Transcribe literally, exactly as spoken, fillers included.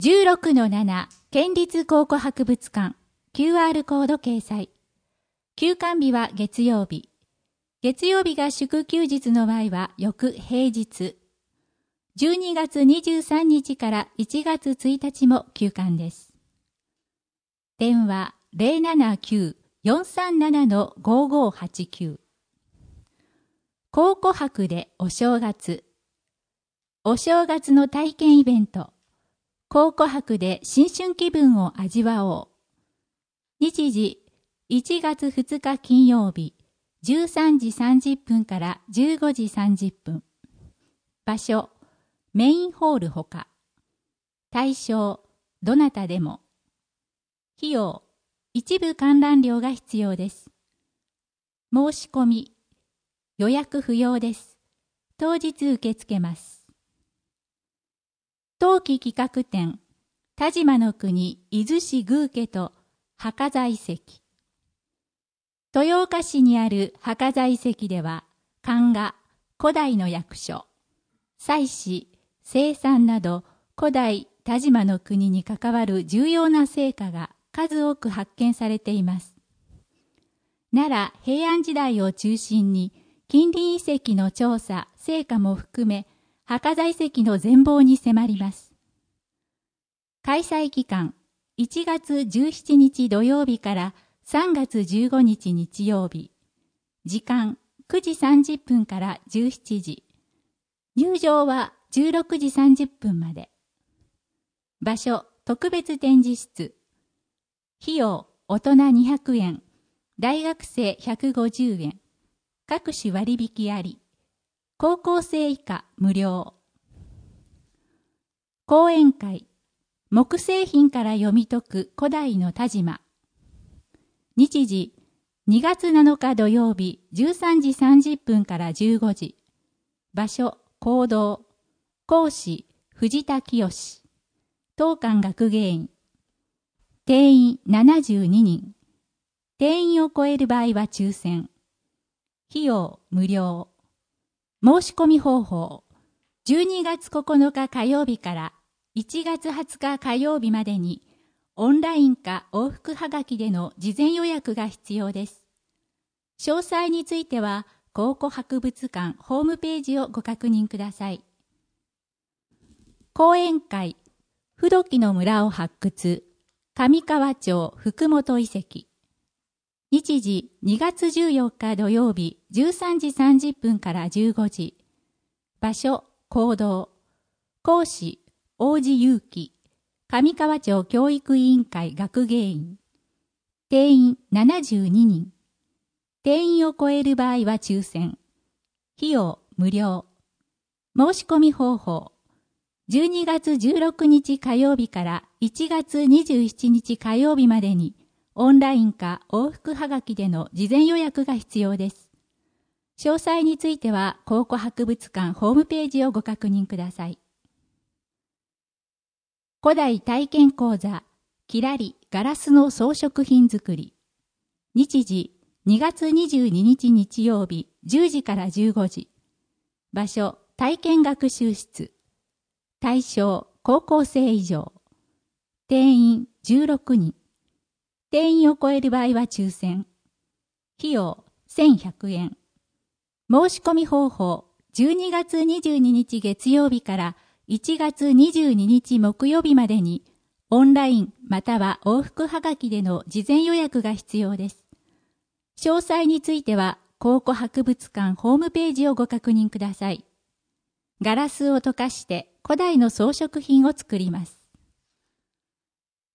じゅうろくのなな 県立考古博物館 キューアール コード掲載。休館日は月曜日。月曜日が祝休日の場合は翌平日。じゅうにがつにじゅうさんにちからいちがつついたちも休館です。電話 ゼロななきゅう よんさんなな ごごはちきゅう。考古博でお正月。お正月の体験イベント。考古博で新春気分を味わおう。日時、いちがつふつか金曜日、じゅうさんじさんじゅっぷんからじゅうごじさんじゅっぷん。場所、メインホールほか。対象、どなたでも。費用、一部観覧料が必要です。申し込み、予約不要です。当日受け付けます。冬季企画展、田島の国伊豆市宮家と墓座遺跡。豊岡市にある墓座遺跡では、漢画、古代の役所、祭祀、生産など古代田島の国に関わる重要な成果が数多く発見されています。奈良平安時代を中心に近隣遺跡の調査、成果も含め、墓座遺跡の全貌に迫ります。開催期間、いちがつじゅうしちにち土曜日からさんがつじゅうごにち日曜日。時間、くじさんじゅっぷんからじゅうしちじ。入場はじゅうろくじさんじゅっぷんまで。場所、特別展示室。費用、大人にひゃくえん、大学生ひゃくごじゅうえん。各種割引あり。高校生以下無料。講演会、木製品から読み解く古代の田島。日時、にがつなのか土曜日じゅうさんじさんじゅっぷんからじゅうごじ。場所、講堂。講師、藤田清。当館学芸員。定員ななじゅうににん。定員を超える場合は抽選。費用無料。申し込み方法。じゅうにがつここのか火曜日からいちがつはつか火曜日までにオンラインか往復はがきでの事前予約が必要です。詳細については考古博物館ホームページをご確認ください。講演会、不土器の村を発掘、上川町福本遺跡。日時にがつじゅうよっか土曜日じゅうさんじさんじゅっぷんからじゅうごじ。場所、講堂。講師、王子祐樹。上川町教育委員会学芸員。定員ななじゅうににん。定員を超える場合は抽選。費用無料。申し込み方法。じゅうにがつじゅうろくにち火曜日からいちがつにじゅうしちにち火曜日までにオンラインか往復はがきでの事前予約が必要です。詳細については考古博物館ホームページをご確認ください。古代体験講座、きらりガラスの装飾品作り。日時にがつにじゅうににち日曜日じゅうじからじゅうごじ。場所、体験学習室。対象、高校生以上。定員じゅうろくにん。定員を超える場合は抽選。費用せんひゃくえん。申し込み方法、じゅうにがつにじゅうににち月曜日からいちがつにじゅうににち木曜日までにオンラインまたは往復はがきでの事前予約が必要です。詳細については考古博物館ホームページをご確認ください。ガラスを溶かして古代の装飾品を作ります。